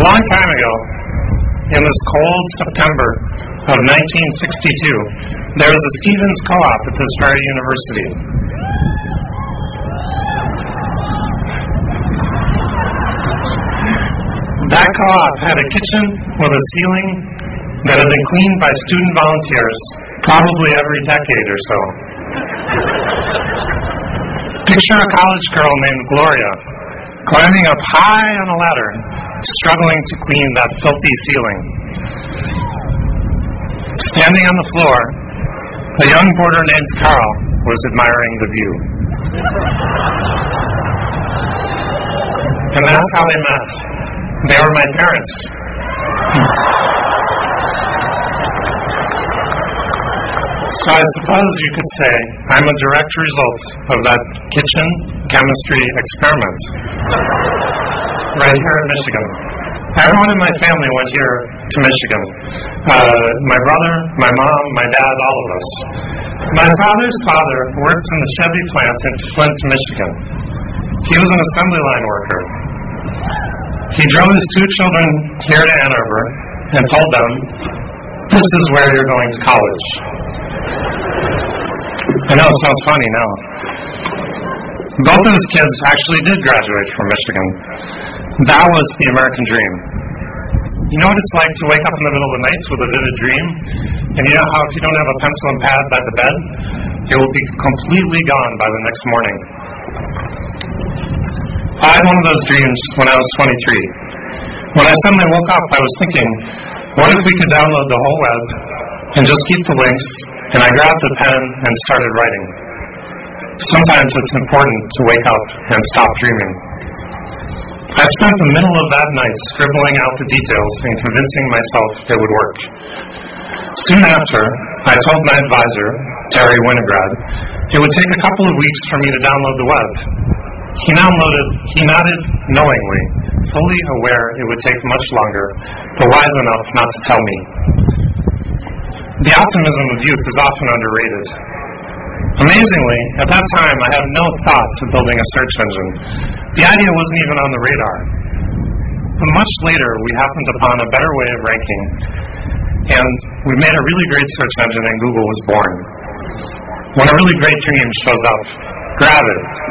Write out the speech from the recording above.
long time ago, in this cold September of 1962, there was a Stevens Co-op at this very university. That co-op had a kitchen with a ceiling that had been cleaned by student volunteers probably every decade or so. Picture a college girl named Gloria climbing up high on a ladder, struggling to clean that filthy ceiling. Standing on the floor, a young boarder named Carl was admiring the view. And that's how they met. They were my parents. So I suppose you could say I'm a direct result of that kitchen chemistry experiment right here in Michigan. Everyone in my family went here to Michigan. My brother, my mom, my dad, all of us. My father's father worked in the Chevy plant in Flint, Michigan. He was an assembly line worker. He drove his two children here to Ann Arbor and told them, "This is where you're going to college." I know it sounds funny now. Both of his kids actually did graduate from Michigan. That was the American dream. You know what it's like to wake up in the middle of the night with a vivid dream? And you know how if you don't have a pencil and pad by the bed, it will be completely gone by the next morning. I had one of those dreams when I was 23. When I suddenly woke up, I was thinking, what if we could download the whole web and just keep the links? And I grabbed a pen and started writing. Sometimes it's important to wake up and stop dreaming. I spent the middle of that night scribbling out the details and convincing myself it would work. Soon after, I told my advisor, Terry Winograd, it would take a couple of weeks for me to download the web. He nodded knowingly, fully aware it would take much longer, but wise enough not to tell me. The optimism of youth is often underrated. Amazingly, at that time, I had no thoughts of building a search engine. The idea wasn't even on the radar. But much later, we happened upon a better way of ranking, and we made a really great search engine, and Google was born. When a really great dream shows up, grab it.